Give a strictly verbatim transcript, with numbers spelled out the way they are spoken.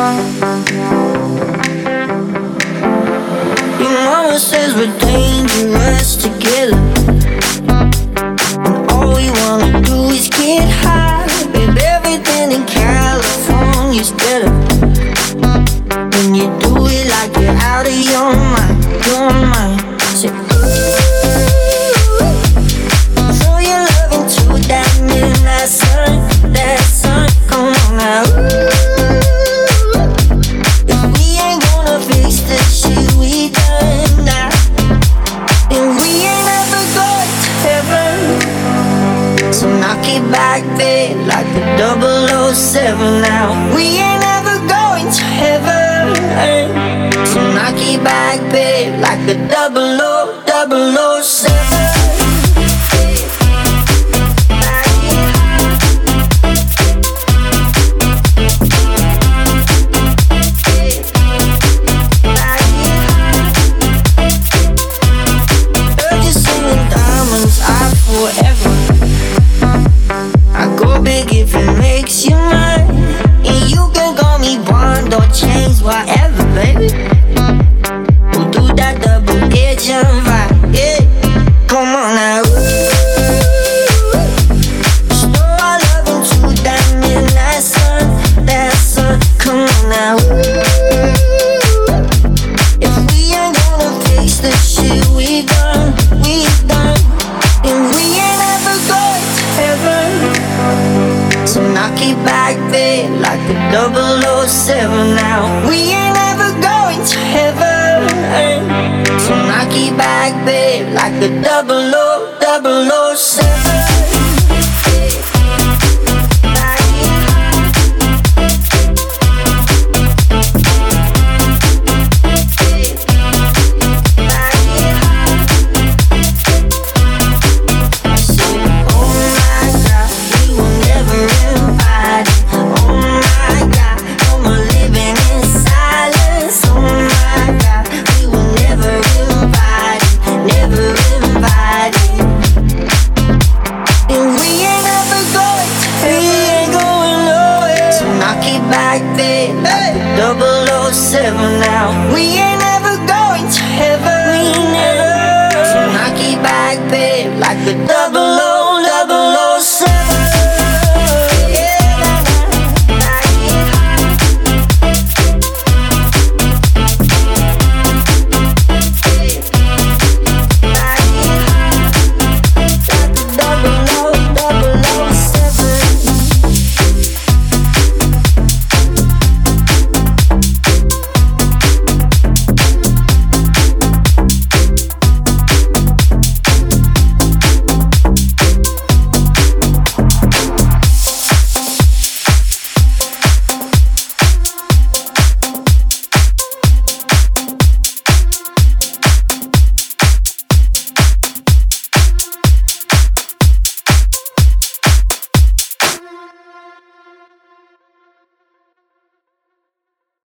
Your mama says we're dangerous together, and all we wanna do is get high. Babe, everything in California's better when you do it like you're out of your mind, your mind. Say, throw your love into that midnight sun, that sun. Come on now. If we ain't gonna fix the shit we done now, then we ain't ever going to heaven. So knock it back, babe, like a double oh seven now. We ain't ever going to heaven. So knock it back, babe, like a double O, double O seven. Heard you singing diamonds are forever. I go big if it makes you mine, and you can call me Bond or James, whatever, baby. We'll do that double agent vibe, yeah. Come on now. Store our love into that midnight sun, that sun. Come on now. If we ain't gonna fix the shit we done, we done, and we ain't ever going to heaven. So knock it back, babe, like a double oh seven now. We ain't ever going to heaven. So knock it back, babe, like a double O, double O seven. Back, babe, like a double oh seven now. We ain't